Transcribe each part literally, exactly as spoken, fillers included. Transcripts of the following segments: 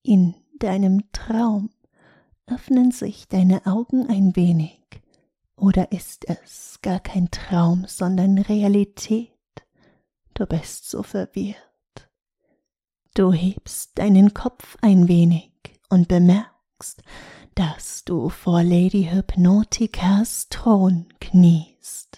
In deinem Traum öffnen sich deine Augen ein wenig, oder ist es gar kein Traum, sondern Realität? Du bist so verwirrt. Du hebst deinen Kopf ein wenig und bemerkst, dass du vor Lady Hypnotikas Thron kniest.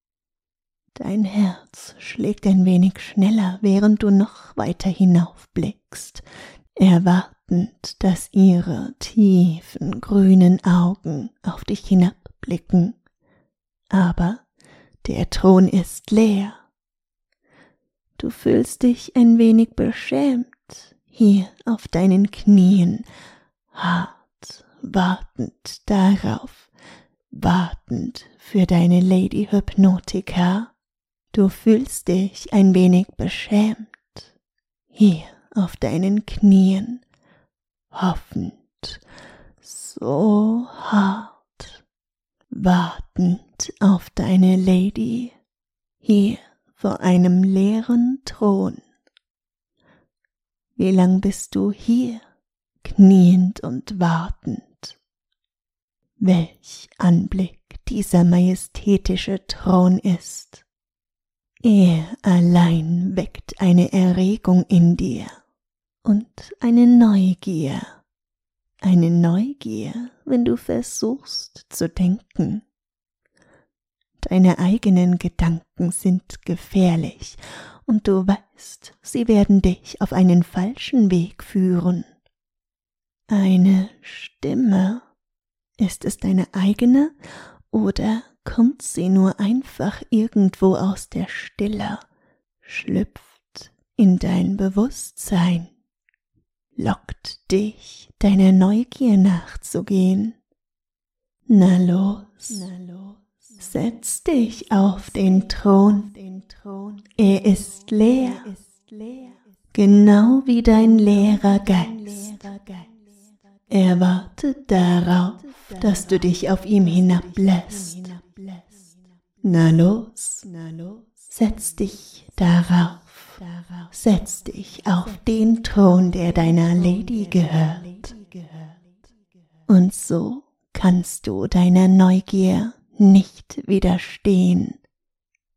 Dein Herz schlägt ein wenig schneller, während du noch weiter hinaufblickst, erwartend, dass ihre tiefen grünen Augen auf dich hinabblicken. Aber der Thron ist leer. Du fühlst dich ein wenig beschämt, hier auf deinen Knien, hart, wartend darauf, wartend für deine Lady Hypnotica. Du fühlst dich ein wenig beschämt, hier auf deinen Knien, hoffend, so hart, wartend auf deine Lady, hier vor einem leeren Thron. Wie lang bist du hier, kniend und wartend? Welch Anblick dieser majestätische Thron ist! Er allein weckt eine Erregung in dir und eine Neugier, eine Neugier, wenn du versuchst zu denken. Deine eigenen Gedanken sind gefährlich und du weißt, sie werden dich auf einen falschen Weg führen. Eine Stimme, ist es deine eigene oder kommt sie nur einfach irgendwo aus der Stille, schlüpft in dein Bewusstsein, lockt dich, deiner Neugier nachzugehen? Na los, na los. Setz dich auf den Thron, er ist leer, genau wie dein leerer Geist. Er wartet darauf, dass du dich auf ihm hinablässt. Na los, setz dich darauf, setz dich auf den Thron, der deiner Lady gehört. Und so kannst du deiner Neugier nicht widerstehen.